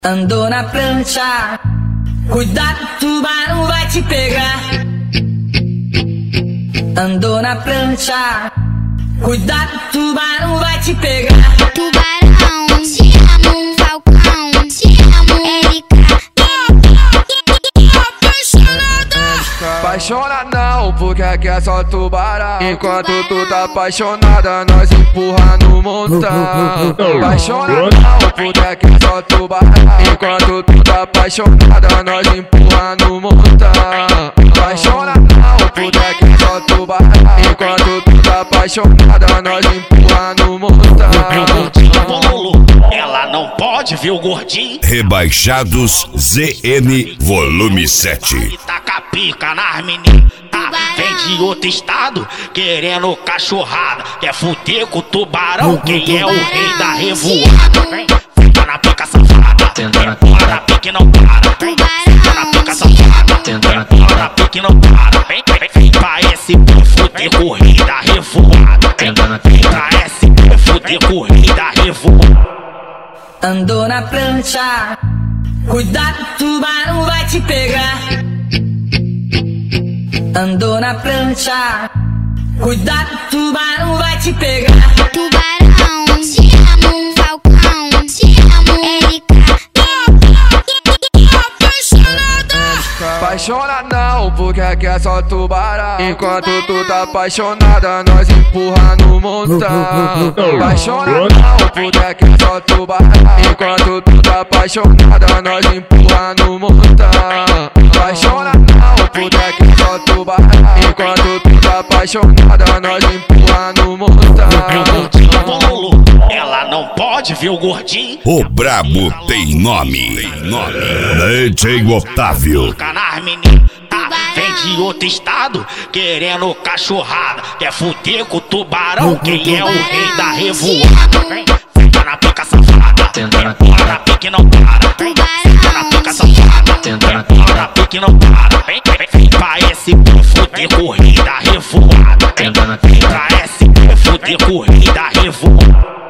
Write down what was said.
Andou na prancha, cuidado, tubarão vai te pegar. Andou na prancha, cuidado, tubarão vai te pegar. Tubarão, te amo, Falcão, te amo, Erika. Apaixona não, porque aqui é só tubarão. Enquanto tu tá apaixonada, nós empurra no montão. Apaixona não, porque aqui é só tubarão. Enquanto tu tá apaixonada, nós empurra no montão. Apaixona não, porque aqui é só tubarão. Enquanto tu tá apaixonada, nós empurra no montão. Ela não pode ver o gordinho. Rebaixados ZN Volume 7. Taca pica nas meninas. Vem de outro estado querendo cachorrada. Quer fuder com o tubarão? Quem é o rei da revoada? Fica na pica safada. Empurra na pica e não para. Fica na pica safada. Empurra na pica e não para. Vem pra esse fuder com o rei da revoada. Vem pra esse fuder com o rei da revoada. Andou na prancha, cuidado, tubarão vai te pegar. Andou na prancha, cuidado, tubarão vai te pegar. Tubarão, te amo, Falcão, te amo, Erika. Apaixona não, porque aqui é só tubarão. Enquanto tu tá apaixonada, nós empurra no montão. Apaixona não, porque aqui é só tubarão. Enquanto tu tá apaixonada, nós empurra no montão. Apaixona não, porque aqui é só tubarão. Enquanto tu tá apaixonada, nós empurra no montão. Ela não pode ver o gordinho. O brabo tem nome. DJ Otávio. Fica nas meninas. Vem de outro estado querendo cachorrada. Quer fuder com o tubarão? Quem é o rei da revoada? Fica na pica safada. Empurra na pica e não para. Fica na pica safada. Empurra na pica e não para. Vem pra esse fuder com o rei da revoada. Vem pra esse fuder com o rei da revoada.